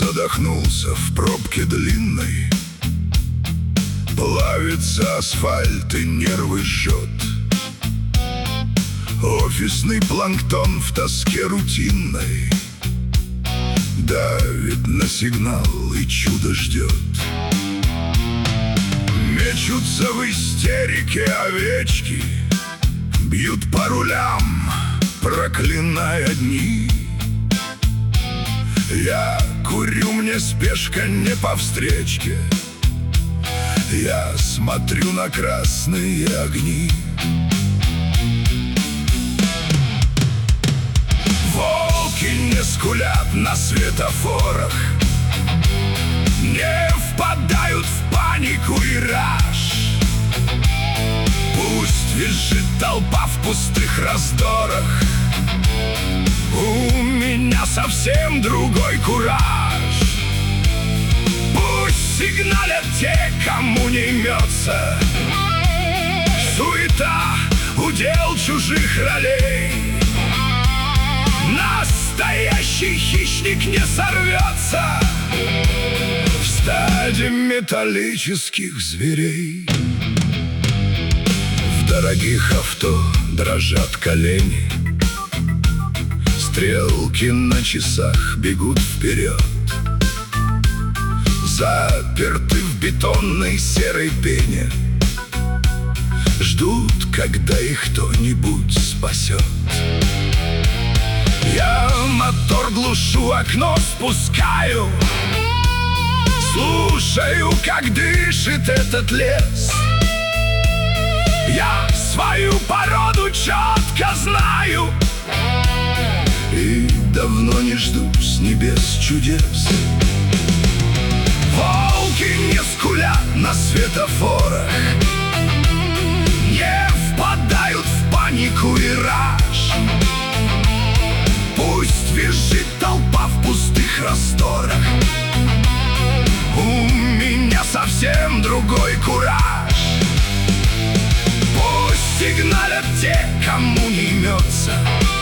Задохнулся в пробке длинной, плавится асфальт и нервы жжет. Офисный планктон в тоске рутинной давит на сигнал и чудо ждет. Мечутся в истерике овечки, бьют по рулям, проклиная дни. Я курю, мне спешка не по встречке, я смотрю на красные огни. Волки не скулят на светофорах, не впадают в панику и раж. Пусть визжит толпа в пустых раздорах, у меня совсем другой кураж. Пусть сигналят те, кому не имется, суета — удел чужих ролей. Настоящий хищник не сорвется в стаде металлических зверей. В дорогих авто дрожат колени, стрелки на часах бегут вперед. Заперты в бетонной серой пене, ждут, когда их кто-нибудь спасет. Я мотор глушу, окно спускаю, слушаю, как дышит этот лес. Я свою породу четко знаю и давно не жду с небес чудес. Волки не скулят на светофорах, не впадают в панику и раж. Пусть визжит толпа в пустых расторах, у меня совсем другой кураж. Пусть сигналят те, кому не имется,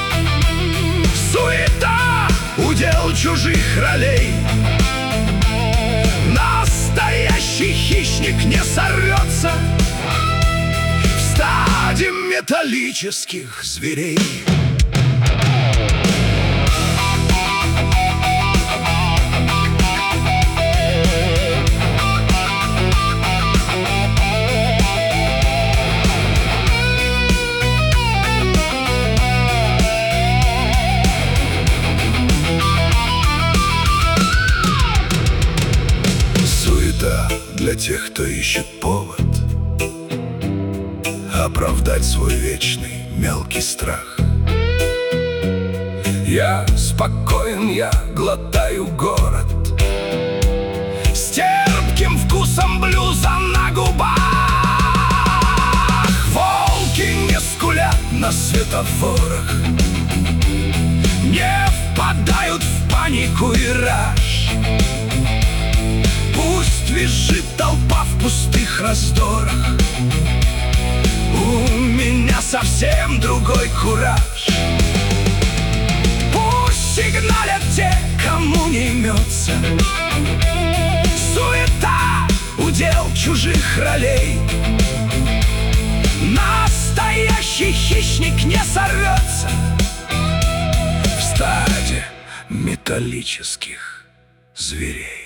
суета — удел чужих ролей. Настоящий хищник не сорвется в стаде металлических зверей. Для тех, кто ищет повод оправдать свой вечный мелкий страх. Я спокоен, я глотаю город с терпким вкусом блюза на губах. Волки не скулят на светофорах, не впадают в панику и раж. Пусть визжит толпа в пустых раздорах, у меня совсем другой кураж. Пусть сигналят те, кому не имется, суета — удел чужих ролей. Настоящий хищник не сорвется в стаде металлических зверей.